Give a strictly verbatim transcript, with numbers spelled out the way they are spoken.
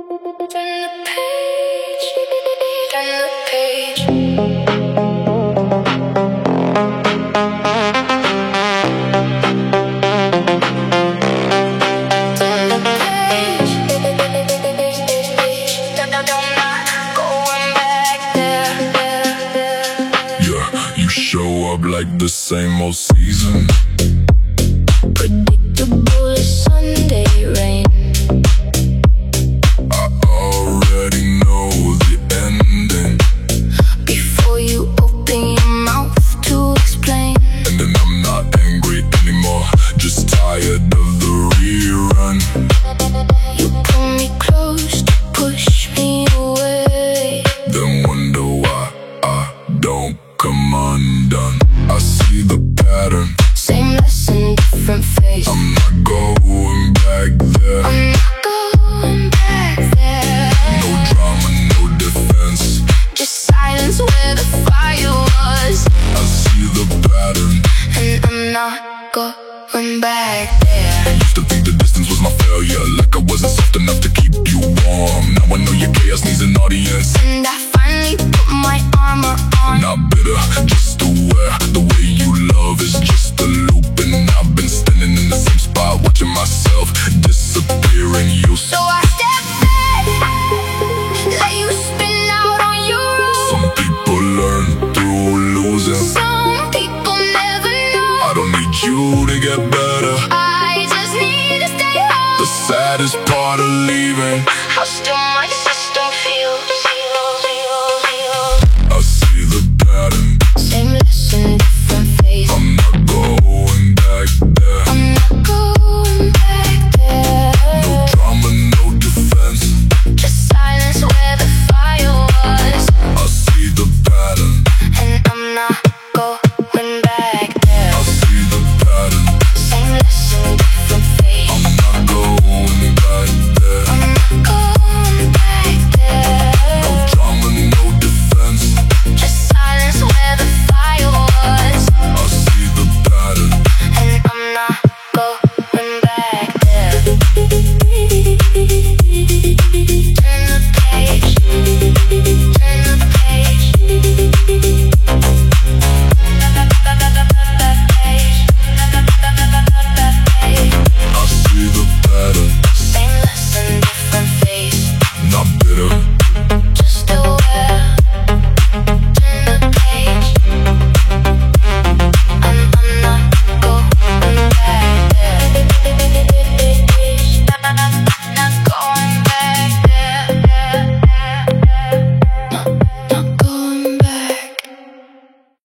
Show up like the same old season. Predictable as Sunday rain. I already know the ending Before you open your mouth to explain. and then I'm not angry anymore, just tired of the rerun. You pull me close to push me away, Then wonder why I don't come undone. I see the pattern, same lesson, different face. I'm not going back there. I'm not going back there. No drama, no defense, Just silence where the fire was, I see the pattern. and I'm not going back there. Used to think the distance was my failure, like I wasn't soft enough to keep you warm. Now I know your chaos needs an audience, And I finally put my armor on. not bitter, just aware. The way you love is just a loop, and I've been standing in the same spot, watching myself disappear in you. So I step back, let you spin out on your own. Some people learn through losing. Some people never know. I don't need you to get better. I just need to stay The home. saddest part of leaving, I still